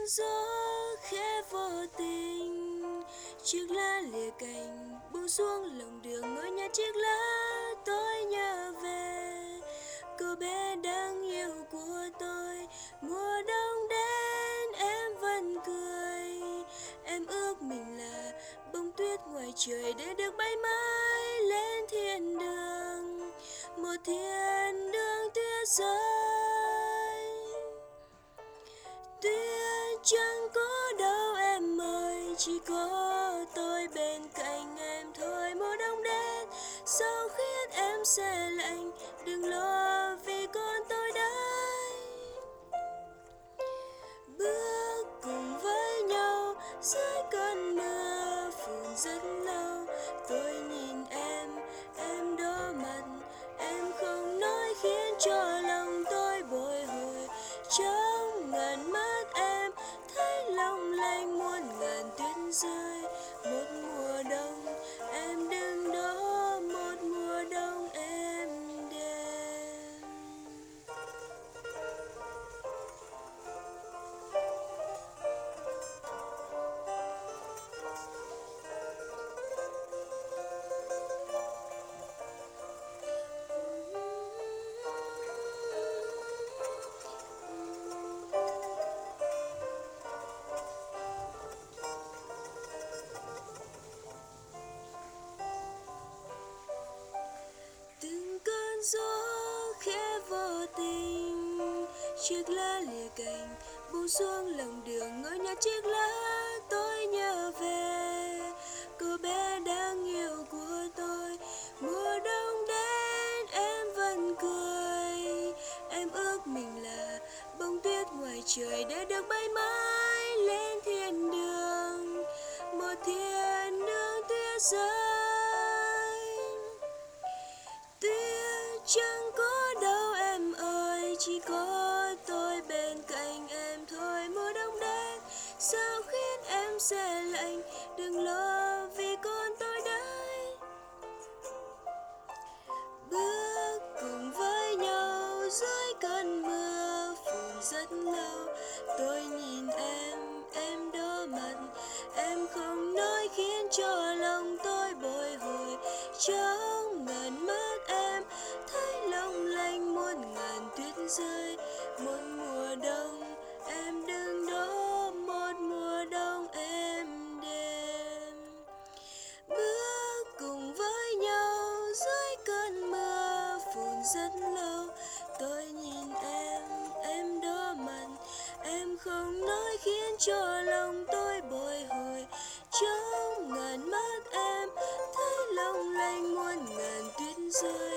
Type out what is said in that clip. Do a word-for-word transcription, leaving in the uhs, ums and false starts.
gió khẽ vô tình, chiếc lá lìa cành buông xuống lòng đường ngôi nhà chiếc lá tôi nhớ về cô bé đáng yêu của tôi. Mùa đông đến em vẫn cười, em ước mình là bông tuyết ngoài trời để được bay mãi lên thiên đường, một thiên đường tuyết rơi. Tuyết chẳng có đâu em ơi, chỉ có tôi bên cạnh em thôi. Mùa đông đến sao khiến em se lạnh, đừng lo vì con tôi đây. Bước cùng với nhau dưới cơn mưa phùn rất lâu, tôi nhìn em, em đỏ mặt, em không nói khiến cho lòng tôi bồi hồi. Trong ngần mắt em thấy long lanh muôn ngàn tuyết rơi. Một mùa đông em đứng đó, một mùa đông em đêm. Từng cơn gió khẽ vô tình, chiếc lá lìa cành buông xuống lòng đường ngôi nhà chiếc lá tôi nhớ về cô bé đáng yêu của tôi. Mùa đông đến em vẫn cười, em ước mình là bông tuyết ngoài trời để được bay mãi lên thiên đường, một thiên đường tuyết rơi. Tuyết chẳng có đâu em ơi, chỉ có tôi bên cạnh em thôi. Mùa đông đến sao khiến em se lạnh, đừng lo vì con tôi đây. Bước cùng với nhau dưới cơn mưa phùn rất lâu, tôi nhìn em, em đỏ mặt, em không nói khiến cho lòng tôi bồi hồi. Trong ngần mắt em thấy long lanh muôn ngàn tuyết rơi. Một mùa đông em đứng đó, một mùa đông em đêm. Bước cùng với nhau dưới cơn mưa phùn rất lâu, tôi nhìn em, em đỏ mặt, em không nói khiến cho lòng tôi bồi hồi. Trong ngàn mắt em thấy long lanh muôn ngàn tuyết rơi.